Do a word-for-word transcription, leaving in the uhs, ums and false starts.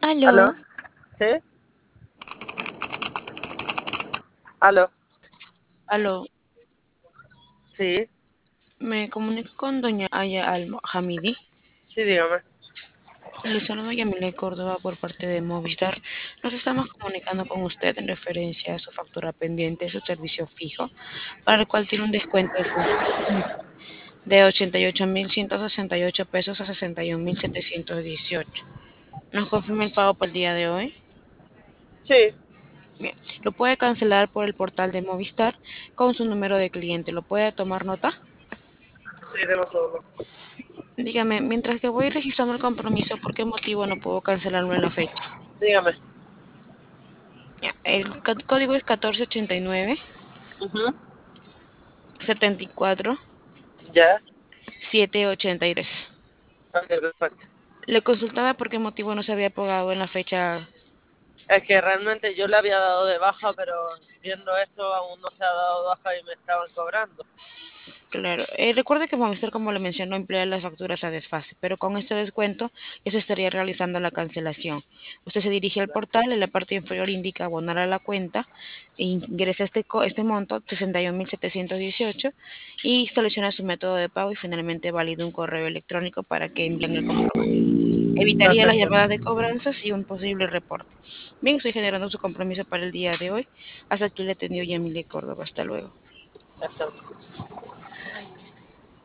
¿Aló? ¿Aló? ¿Sí? ¿Aló? ¿Aló? Sí, Me comunico con doña Aya Al-Hamidi. sí, dígame. Le saludo Yamile Córdoba por parte de Movistar. Nos estamos comunicando con usted en referencia a su factura pendiente de su servicio fijo, para el cual tiene un descuento del cinco por ciento de ochenta y ocho mil ciento sesenta y ocho pesos a sesenta y un mil setecientos dieciocho. ¿Nos confirma el pago por el día de hoy? Sí, Bien, lo puede cancelar por el portal de Movistar con su número de cliente. ¿Lo puede tomar nota? sí, tengo solo. Dígame, mientras que voy registrando el compromiso, ¿por qué motivo no puedo cancelarlo en la fecha? Dígame. Ya, el c- código es catorce ochenta y nueve Ujú. setenta y cuatro ¿Ya? setecientos ochenta y tres. Ok, perfecto. Le consultaba por qué motivo no se había pagado en la fecha. Es que realmente yo le había dado de baja, pero viendo esto aún no se ha dado de baja y me estaban cobrando. Claro, eh, recuerde que Movistar, como le mencionó, emplea las facturas a desfase, pero con este descuento ya se estaría realizando la cancelación. Usted se dirige al portal, en la parte inferior indica abonar a la cuenta, e ingresa este, co- este monto, sesenta y un mil setecientos dieciocho, y selecciona su método de pago y finalmente valida un correo electrónico para que envíen el comprobante. Evitaría las Perfecto. llamadas de cobranzas y un posible reporte. Bien, estoy generando su compromiso para el día de hoy. Hasta aquí le atendió Yamile Córdoba. Hasta luego. Exacto.